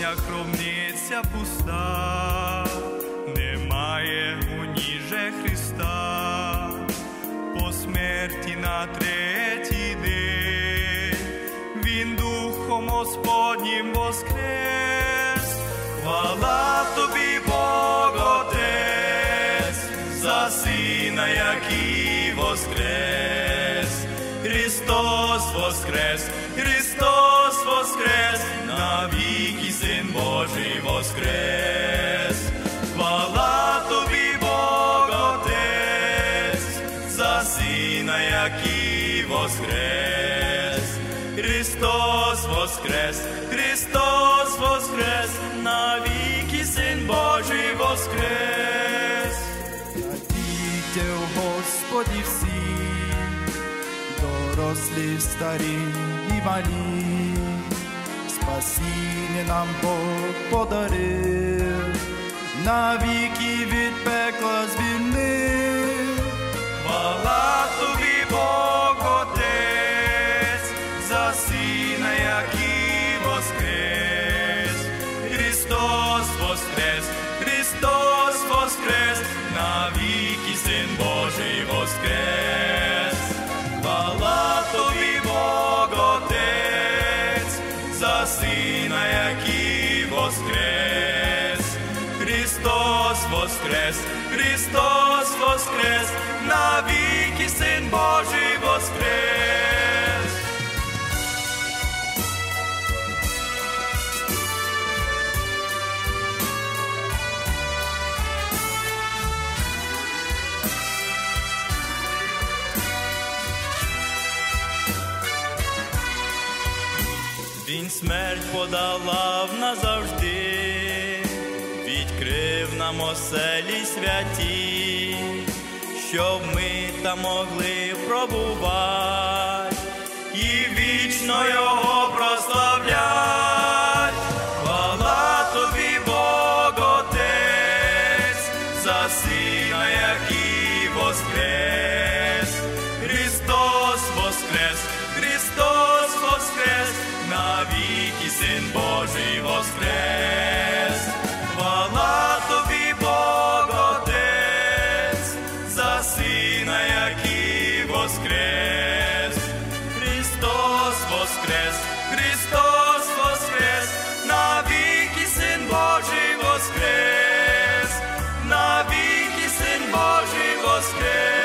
як гробниця пуста, немає у ній же Христа. По смерті на третій день Він Духом Господнім воскрес. Хвала тобі, Бог Отець, за Сина, який воскрес. Христос воскрес, Христос воскрес, навіки Син Божий воскрес. Хвала тобі, Бог Отець, за Сина, який воскрес. Христос воскрес, Христос воскрес, навіки Син Божий воскрес. Радійте у Господі всі, дорослі, старі і малі, спасіння нам Бог подарив, навіки від пекла звільнив. Хвала тобі, Бог Отець, за Сина, який воскрес. Христос воскрес, Христос воскрес, навіки Син Божий воскрес. Хвала тобі, Бог Отець, за Сина, який воскрес. Христос воскрес, Христос воскрес, навіки Син Божий воскрес. Він смерть подолав назавжди, відкрив нам оселі святі, щоб ми там могли пробувати і вічно Його прославлять. Хвала тобі, Бог Отець, за Сина, який воскрес. Христос воскрес, Христос воскрес, навіки Син Божий воскрес. Хвала тобі, Бог Отець, за Сина, який воскрес. Христос воскрес, Христос воскрес, навіки Син Божий воскрес, навіки Син Божий воскрес.